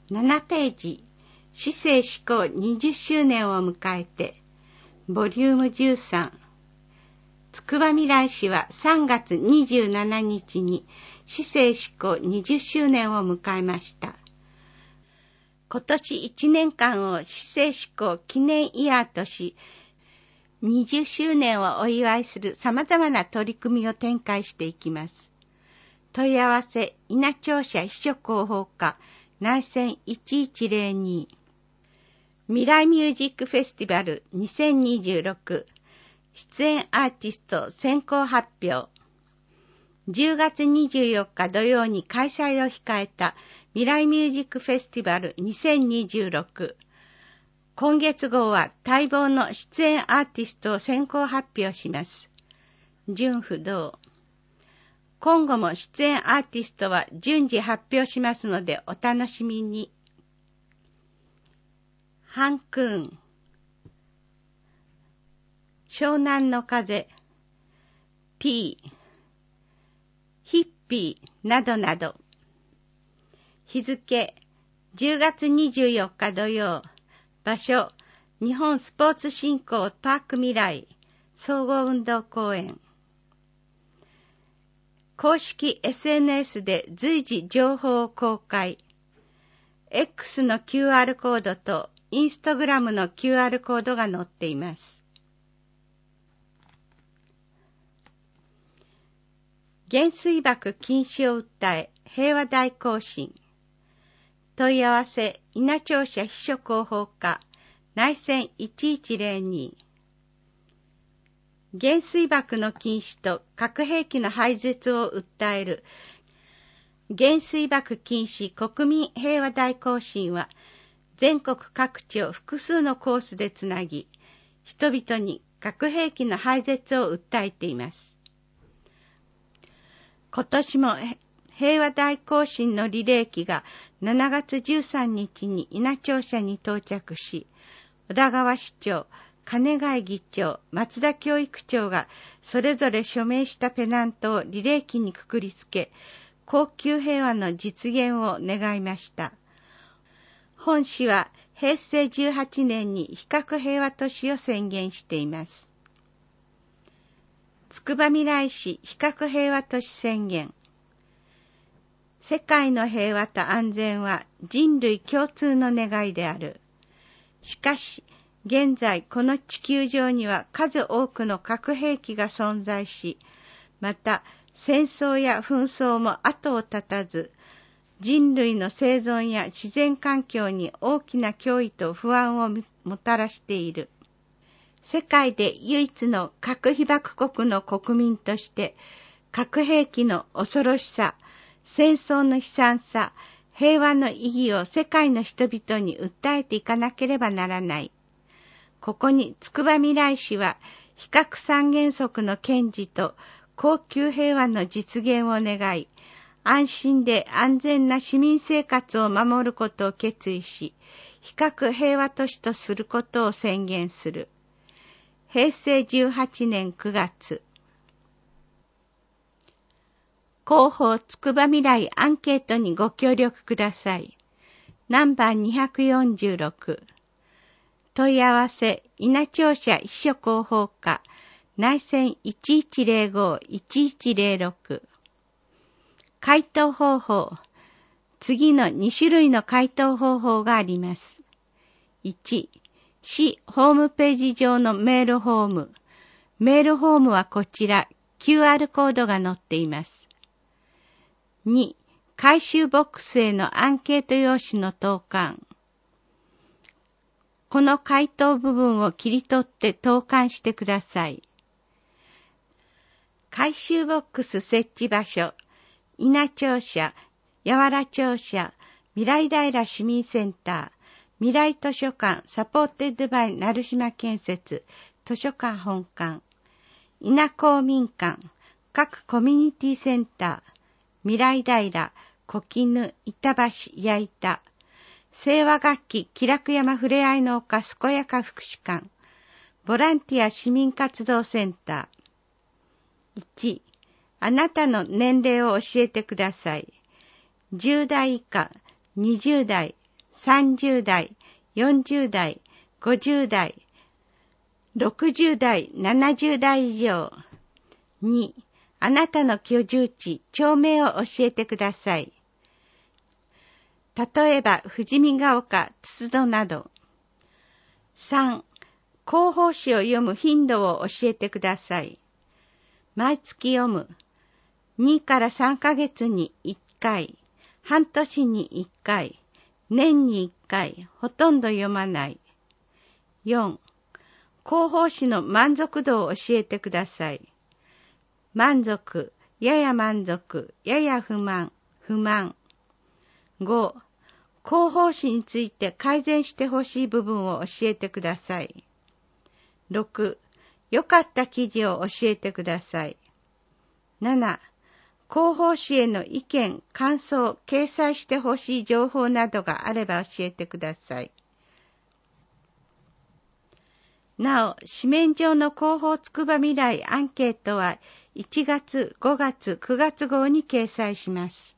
7ページ、市政施行20周年を迎えて、ボリューム13。つくばみらい市は3月27日に市政施行20周年を迎えました。今年1年間を市政施行記念イヤーとし、20周年をお祝いする様々な取り組みを展開していきます。問い合わせ、稲庁舎秘書広報課、内線1102。未来ミュージックフェスティバル2026。出演アーティスト先行発表。10月24日土曜に開催を控えた未来ミュージックフェスティバル2026。今月号は待望の出演アーティストを先行発表します。順不動。今後も出演アーティストは順次発表しますのでお楽しみに。ハンクーン。湘南の風。P。ヒッピーなどなど。日付10月24日土曜。場所日本スポーツ振興パーク未来総合運動公園。公式 SNS で随時情報を公開。X の QR コードとインスタグラムの QR コードが載っています。原水爆禁止を訴え平和大行進。問い合わせ稲庁舎秘書広報課内線1102。原水爆の禁止と核兵器の廃絶を訴える原水爆禁止国民平和大行進は全国各地を複数のコースでつなぎ、人々に核兵器の廃絶を訴えています。今年も平和大行進のリレー機が7月13日に稲庁舎に到着し、小田川市長、金貝議長、松田教育長がそれぞれ署名したペナントをリレー機にくくりつけ、恒久平和の実現を願いました。本市は平成18年に非核平和都市を宣言しています。つくばみらい市非核平和都市宣言。世界の平和と安全は人類共通の願いである。しかし、現在この地球上には数多くの核兵器が存在し、また戦争や紛争も後を絶たず、人類の生存や自然環境に大きな脅威と不安をもたらしている。世界で唯一の核被爆国の国民として、核兵器の恐ろしさ、戦争の悲惨さ、平和の意義を世界の人々に訴えていかなければならない。ここにつくばみらい市は、非核三原則の堅持と恒久平和の実現を願い、安心で安全な市民生活を守ることを決意し、非核平和都市とすることを宣言する。平成18年9月。広報つくばみらいアンケートにご協力ください。ナンバー246。問い合わせ、稲庁舎秘書広報課、内線1105-1106。回答方法。次の2種類の回答方法があります。1、市ホームページ上のメールフォーム。メールフォームはこちら、QR コードが載っています。2、回収ボックスへのアンケート用紙の投函。この回答部分を切り取って投函してください。回収ボックス設置場所、稲庁舎、八原庁舎、未来平市民センター、未来図書館サポーテッドバイ成島建設図書館本館、稲公民館、各コミュニティセンター、未来平、小絹、板橋、矢板、清和楽器、気楽山ふれあいの丘健やか福祉館、ボランティア市民活動センター。1、あなたの年齢を教えてください。10代以下、20代、 30代、40代、50代、60代、70代以上。2、あなたの居住地、町名を教えてください。例えば、富士見ヶ丘、筒戸など。3、広報誌を読む頻度を教えてください。毎月読む。2から3ヶ月に1回、半年に1回、年に1回、ほとんど読まない。4、広報誌の満足度を教えてください。満足、やや満足、やや不満、不満。5、広報誌について改善してほしい部分を教えてください。6、良かった記事を教えてください。7、広報誌への意見、感想、掲載してほしい情報などがあれば教えてください。なお、紙面上の広報つくば未来アンケートは1月、5月、9月号に掲載します。